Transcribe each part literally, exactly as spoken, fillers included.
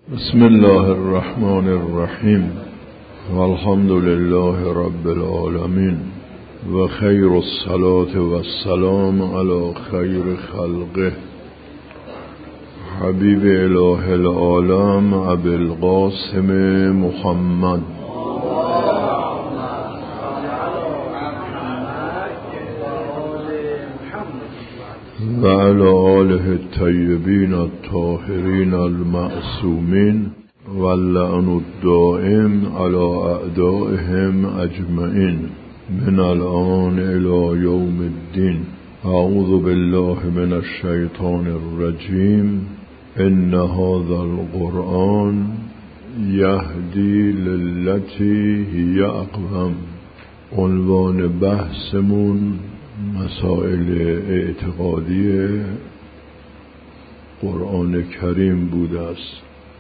بسم الله الرحمن الرحیم والحمد لله رب العالمین و خیر الصلاة و السلام علی خیر خلقه حبیب اله العالم ابی القاسم محمد و علی آله الطیبین الطاهرین المعصومین واللعن الدائم علی اعدائهم اجمعین من الآن الی یوم الدین. اعوذ بالله من الشیطان الرجیم. ان هذا القرآن یهدی للتی هی اقوم. عنوان بحثمون مسائل اعتقادی قرآن کریم بوده است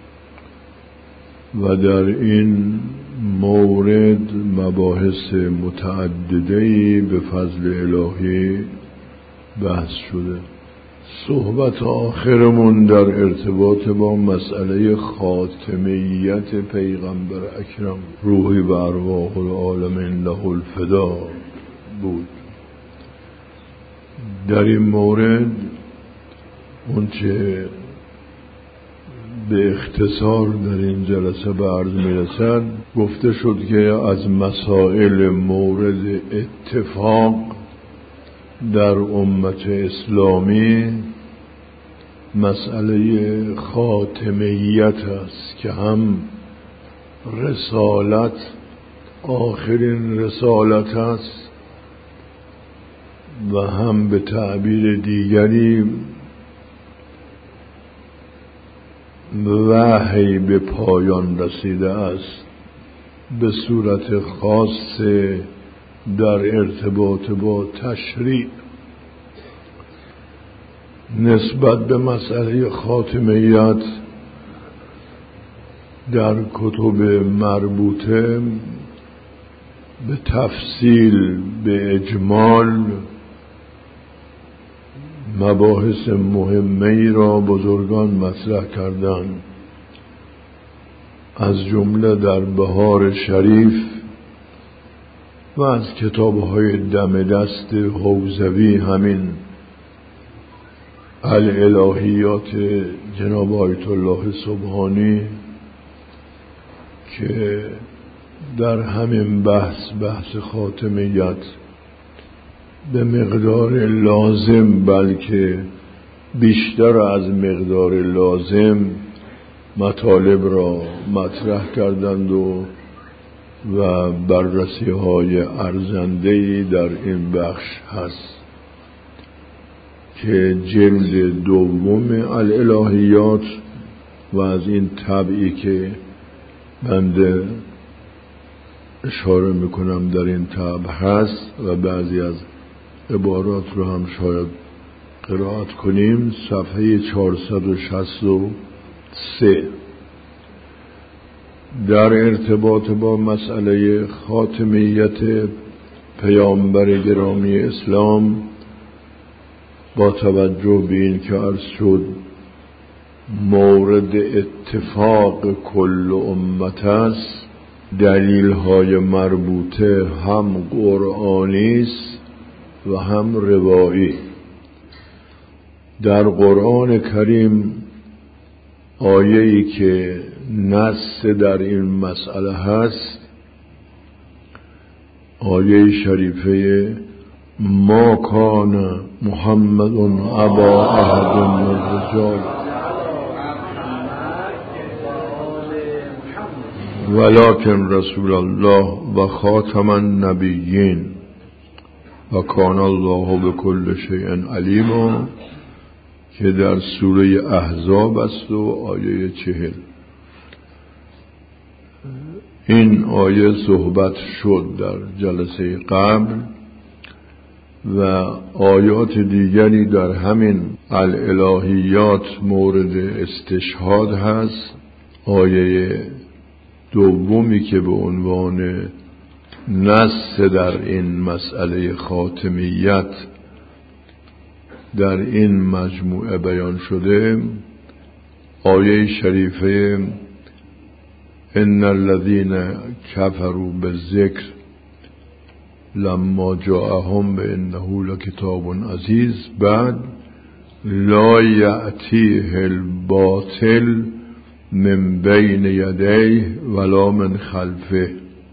و در این مورد مباحث متعدده‌ای به فضل الهی بحث شده. صحبت آخرمون در ارتباط با مسئله خاتمیت پیغمبر اکرم روحی و ارواح العالمین له الفدا بود. در این مورد اونچه به اختصار در این جلسه به عرض میرسد گفته شد که از مسائل مورد اتفاق در امت اسلامی مسئله خاتمیت است که هم رسالت آخرین رسالت است و هم به تعبیر دیگری وحی به پایان رسیده است، به صورت خاص در ارتباط با تشریع. نسبت به مسئله خاتمیت در کتب مربوطه به تفصیل به اجمال مباحث مهمی را بزرگان مطرح کردند، از جمله در بهار شریف و از کتاب‌های دم دست حوزوی همین الالهیات جناب آیت الله سبحانی که در همین بحث بحث خاتمیت به مقدار لازم بلکه بیشتر از مقدار لازم مطالب را مطرح کردند و و بررسی های ارزنده‌ای در این بخش هست که جلد دوم الالهیات و از این طبعی که بنده اشاره میکنم در این طبع هست و بعضی از عبارات رو هم شاید قرائت کنیم. صفحه چهارصد و شصت و سه در ارتباط با مسئله خاتمیت پیامبر گرامی اسلام با توجه به این که عرض شد مورد اتفاق کل امت است، دلیل های مربوطه هم قرآنی است و هم روایی. در قرآن کریم آیه‌ای که نص در این مسئله هست آیه شریفه ما کان محمد ابا احد من الرجال ولکن رسول الله و خاتم النبیین و کان الله بكل شیء علیم که در سوره احزاب است و آیه چهل. این آیه صحبت شد در جلسه قبل و آیات دیگری در همین الالهیات مورد استشهاد هست. آیه دومی که به عنوان نص در این مسئله خاتمیت در این مجموعه بیان شده آیه شریفه ان الذين كفروا بالذکر لما جاءهم بانه لکتاب عزیز، بعد لا یأتیه الباطل من بین یدیه ولا من خلفه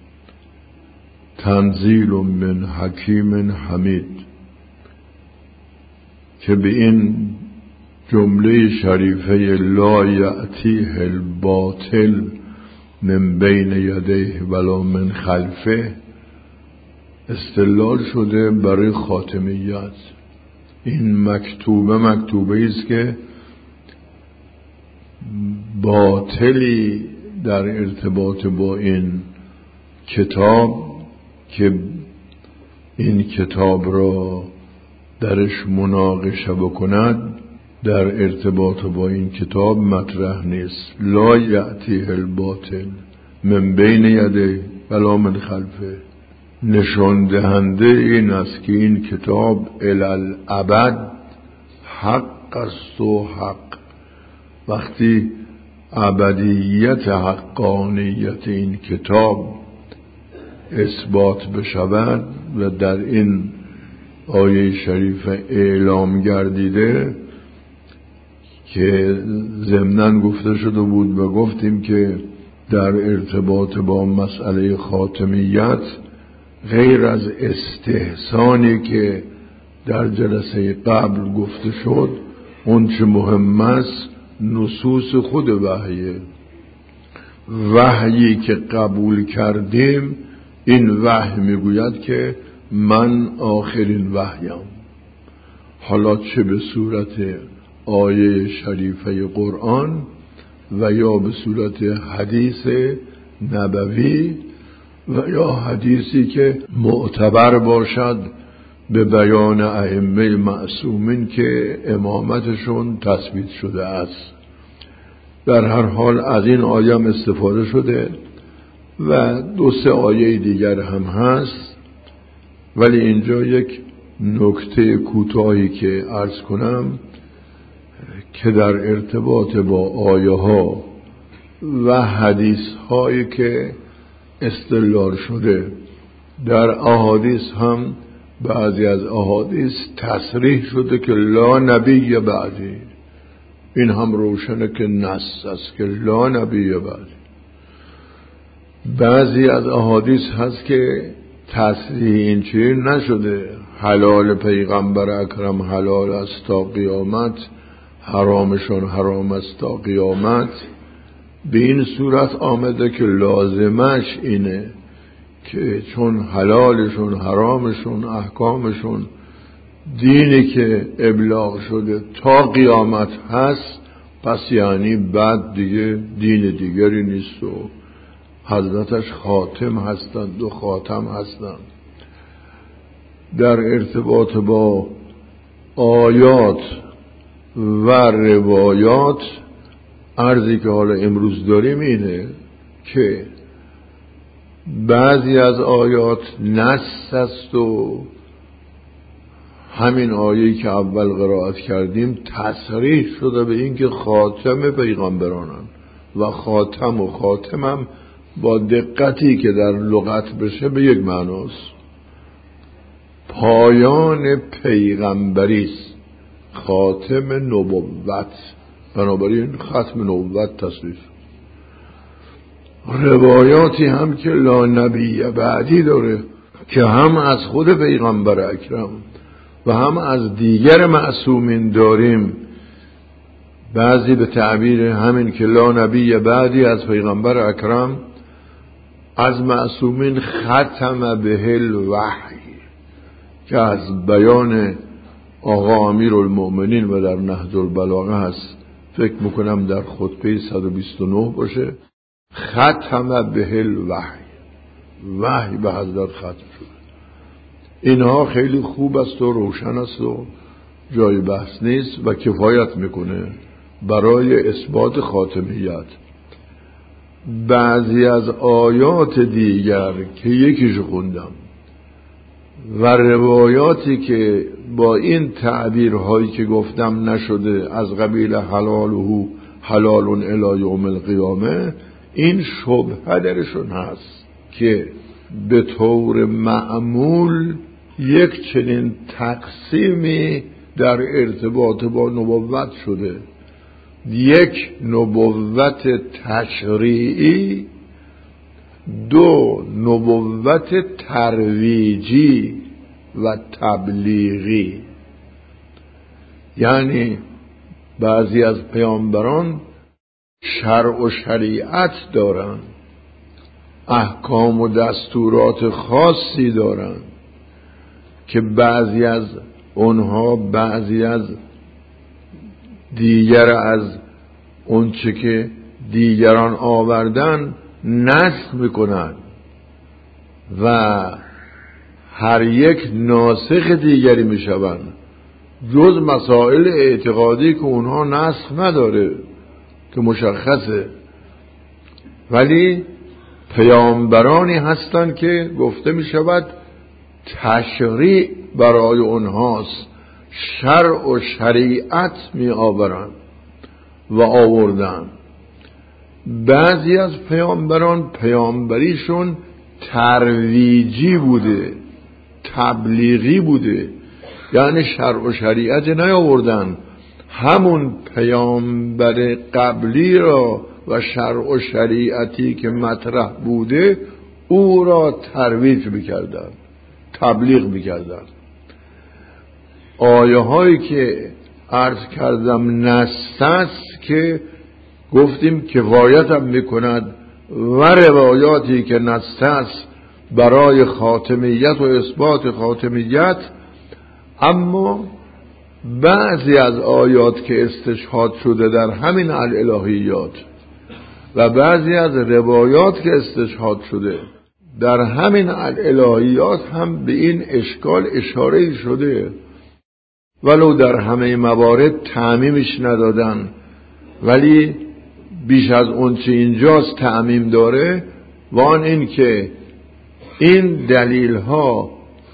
تنزیل من حکیم حمید، که به این جمله شریفه لا یأتیه الباطل من بین یدیه ولا من خلفه استدلال شده برای خاتمیت. این مکتوبه مکتوبه است که باطلی در ارتباط با این کتاب که این کتاب را درش مناقشه بکند در ارتباط با این کتاب مطرح نیست. لا یأتیه الباطل من بین یدیه ولا من خلفه، نشان دهنده این است که این کتاب الالابد حق است و حق. وقتی ابدیت حقانیت این کتاب اثبات بشود و در این آیه شریف اعلام گردیده که ضمناً گفته شده بود و گفتیم که در ارتباط با مسئله خاتمیت غیر از استحسانی که در جلسه قبل گفته شد، اون چه مهم است نصوص خود وحیه. وحیی که قبول کردیم، این وحی میگوید که من آخرین وحیم، حالا چه به صورت آیه شریفه قرآن و یا به صورت حدیث نبوی و یا حدیثی که معتبر باشد به بیان ائمه معصومین که امامتشون تثبیت شده است. در هر حال از این آیه هم استفاده شده و دو سه آیه دیگر هم هست، ولی اینجا یک نکته کوتاهی که عرض کنم که در ارتباط با آیه ها و حدیث هایی که استدلال شده، در احادیث هم بعضی از احادیث تصریح شده که لا نبی بعدی. این هم روشنه که نص است که لا نبی بعدی. بعضی از احادیث هست که تصریح این چیز نشده، حلال پیغمبر اکرم حلال است تا قیامت، حرامشون حرام است تا قیامت. به این صورت آمده که لازمش اینه که چون حلالشون حرامشون احکامشون دینی که ابلاغ شده تا قیامت هست، پس یعنی بعد دیگه دین دیگری نیست و حضرتش خاتم هستند و خاتم هستند. در ارتباط با آیات و روایات عرضی که حالا امروز داریم اینه که بعضی از آیات نص است و همین آیه‌ای که اول قرائت کردیم تصریح شده به این که خاتم پیغمبرانن و خاتم و خاتمم با دقتی که در لغت بشه به یک معناست، پایان پیغمبری است، خاتم نبوت، بنابراین ختم نبوت تصریح. روایاتی هم که لا نبی بعدی داره که هم از خود پیغمبر اکرم و هم از دیگر معصومین داریم، بعضی به تعبیر همین که لا نبی بعدی از پیغمبر اکرم از معصومین ختم به الوحی، که از بیان آقا امیرالمؤمنین و در نهج البلاغه هست، فکر میکنم در خطبه صد و بیست و نه باشه، ختم به الوحی، وحی به حضرت ختم شد. اینها خیلی خوب است و روشن است و جای بحث نیست و کفایت میکنه برای اثبات خاتمیت. بعضی از آیات دیگر که یکیش خوندم و روایاتی که با این تعبیرهایی که گفتم نشده، از قبیل حلاله حلال الی یوم القیامه، این شبهه درشون هست که به طور معمول یک چنین تقسیمی در ارتباط با نبوت شده، یک نبوت تشریعی، دو نبوت ترویجی و تبلیغی. یعنی بعضی از پیامبران شرع و شریعت دارن، احکام و دستورات خاصی دارن که بعضی از اونها بعضی از دیگر از اونچه که دیگران آوردن نسخ میکنن و هر یک ناسخ دیگری میشوند، جز مسائل اعتقادی که اونها نسخ نداره که مشخصه. ولی پیامبرانی هستند که گفته می شود تشریع برای اونهاست، شرع و شریعت می آورند و آوردن. بعضی از پیامبران پیامبریشون ترویجی بوده، تبلیغی بوده، یعنی شرع و شریعت نیاوردن، همون پیامبر قبلی را و شرع و شریعتی که مطرح بوده او را ترویج می‌کردن، تبلیغ می‌کردن. آیه هایی که عرض کردم نص است که گفتیم کفایت هم میکند و روایاتی که نص است برای خاتمیت و اثبات خاتمیت، اما بعضی از آیات که استشهاد شده در همین الالهیات و بعضی از روایات که استشهاد شده در همین الالهیات هم به این اشکال اشاره شده، ولو در همه موارد تعمیمش ندادن، ولی بیش از اون چه اینجاست تعمیم داره، و آن این که این دلیل ها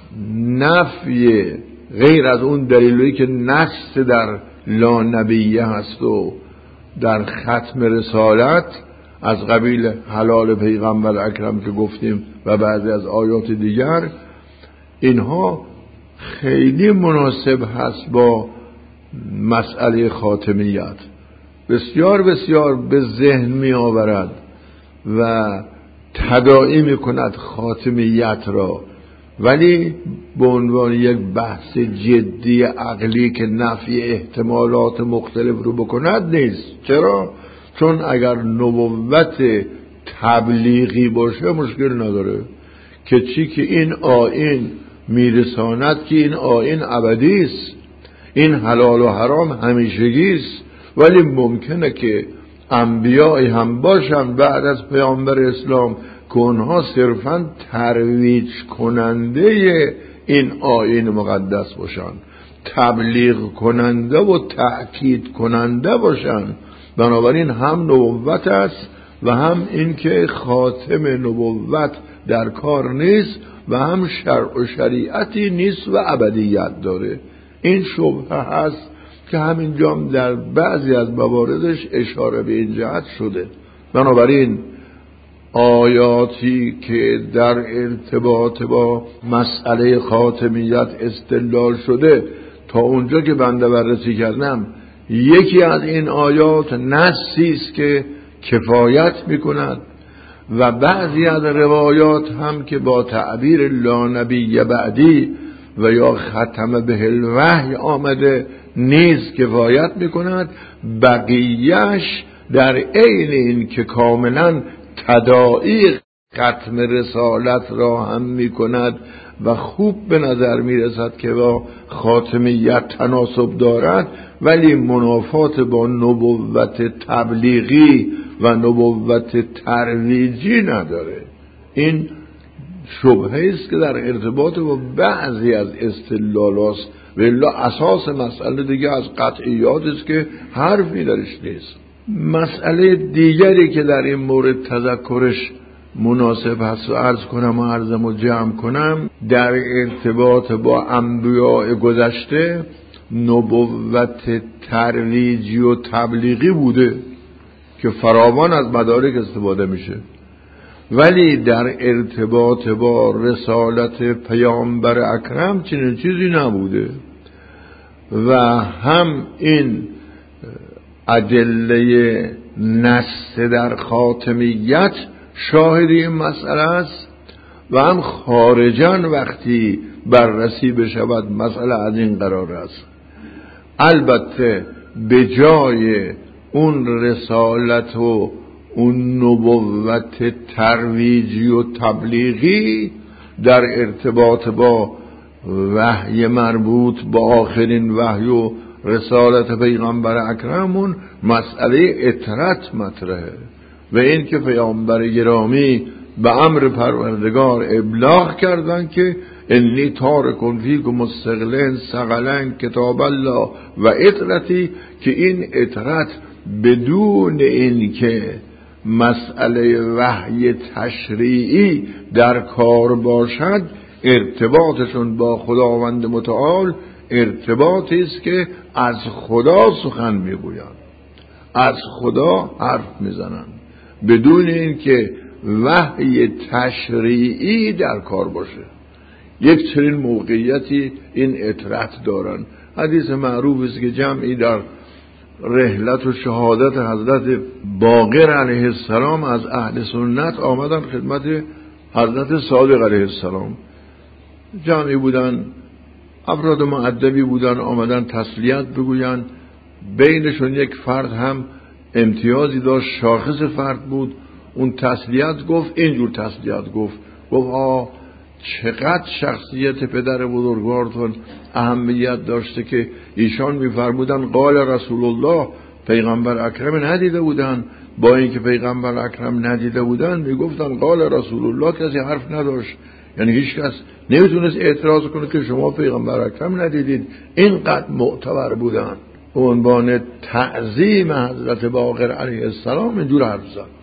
نفی غیر از اون دلیلی که نص در لا نبیه هست و در ختم رسالت از قبیل حلال پیغمبر اکرم که گفتیم و بعضی از آیات دیگر، اینها خیلی مناسب هست با مسئله خاتمیت، بسیار بسیار به ذهن می آورد و تداعی می کند خاتمیت را، ولی به عنوان یک بحث جدی عقلی که نفی احتمالات مختلف رو بکند نیست. چرا؟ چون اگر نبوت تبلیغی باشه مشکل نداره که چی که این آیین میرساند که این آیین ابدی است، این حلال و حرام همیشگی است، ولی ممکنه که انبیایی هم باشن بعد از پیامبر اسلام که اونها صرفاً ترویج کننده این آیین مقدس باشن، تبلیغ کننده و تأکید کننده باشن. بنابراین هم نبوت است و هم این که خاتم نبوت در کار نیست و هم شرع و شریعتی نیست و ابدیت داره. این شبهه هست که همینجا در بعضی از مواردش اشاره به این جهت شده. بنابراین آیاتی که در ارتباط با مسئله خاتمیت استدلال شده تا اونجا که بنده بررسی کردم، یکی از این آیات نصی است که کفایت میکند و بعضی از روایات هم که با تعبیر لا نبی بعدی و یا ختم به الوحی آمده نیز کفایت میکند. بقیهش در عین این که کاملا تداعی ختم رسالت را هم میکند و خوب به نظر میرسد که با خاتمیت تناسب دارد، ولی منافات با نبوت تبلیغی و نبوت ترویجی نداره. این شبهه است که در ارتباط با بعضی از استدلالات و الا اساس مسئله دیگه از قطعیات است که حرفی درش نیست. مسئله دیگری که در این مورد تذکرش مناسب هست و عرض کنم و عرضم و جمع کنم در ارتباط با انبیاء گذشته نبوت ترویجی و تبلیغی بوده. که فراوان از مدارک استفاده میشه، ولی در ارتباط با رسالت پیامبر اکرم چنین چیزی نبوده و هم این ادله نص در خاتمیت شاهد این مسئله است و هم خارجاً وقتی بررسی بشود مسئله از این قرار است. البته به جای اون رسالت و اون نبوت ترویجی و تبلیغی در ارتباط با وحی مربوط با آخرین وحی و رسالت پیغمبر اکرمون مسئله اطرت مطرحه و این که پیامبر گرامی به امر پروردگار ابلاغ کردن که انی تارکن فیکم مستقلین ثقلین کتاب الله و اطرتی، که این اطرت بدون این که مسئله وحی تشریعی در کار باشد ارتباطشون با خداوند متعال ارتباطی است که از خدا سخن میگویند، از خدا حرف میزنند بدون این که وحی تشریعی در کار باشه. یک چنین موقعیتی این اطرت دارن. حدیث معروف است که جمعی در رحلت و شهادت حضرت باقر علیه السلام از اهل سنت آمدن خدمت حضرت صادق علیه السلام. جمعی بودن، افراد مؤدبی بودن، آمدن تسلیت بگوین. بینشون یک فرد هم امتیازی داشت، شاخص فرد بود. اون تسلیت گفت، اینجور تسلیت گفت گفت آه چقدر شخصیت پدر بزرگوارتون اهمیت داشته که ایشان میفرمودن قال رسول الله، پیغمبر اکرم ندیده بودن، با اینکه پیغمبر اکرم ندیده بودن میگفتن قال رسول الله، کسی حرف نداشت. یعنی هیچ کس نمیتونست اعتراض کنه که شما پیغمبر اکرم ندیدید. اینقدر معتبر بودن. عنوان تعظیم حضرت باقر علیه السلام اینجور حرف زد.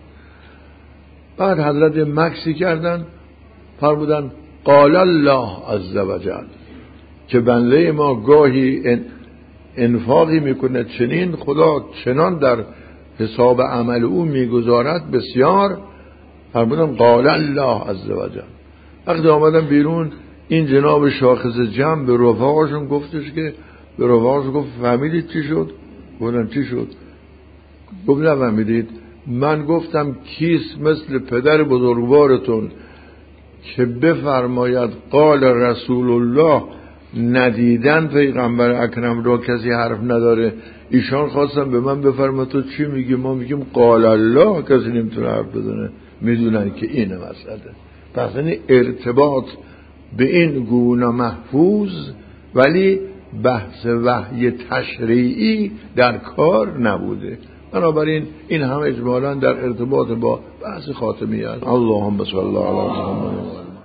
بعد حضرت مکسی کردن، فرمودن قال الله عز وجل، که بنده ما گاهی انفاقی میکنه چنین خدا چنان در حساب عمل او میگذارد بسیار. فرمودن قال الله عز وجل. وقتی آمدن بیرون این جناب شاخص جمع به رفاقشون گفتش که به رفاقشون گفت فهمیدید چی شد؟ گفتن چی شد؟ گفت نه فهمیدید. من گفتم کیست مثل پدر بزرگوارتون که بفرماید قال رسول الله، ندیدن پیغمبر اکرم را کسی حرف نداره. ایشان خواستم به من بفرما تو چی میگی؟ ما میگیم قال الله، کسی نمیتونه حرف بزنه. میدونن که اینه مسئله. پس این ارتباط به این گونه محفوظ، ولی بحث وحی تشریعی در کار نبوده. بنابراین این هم اجمالاً در ارتباط با بحث خاتمیت. اللهم صل علی محمد.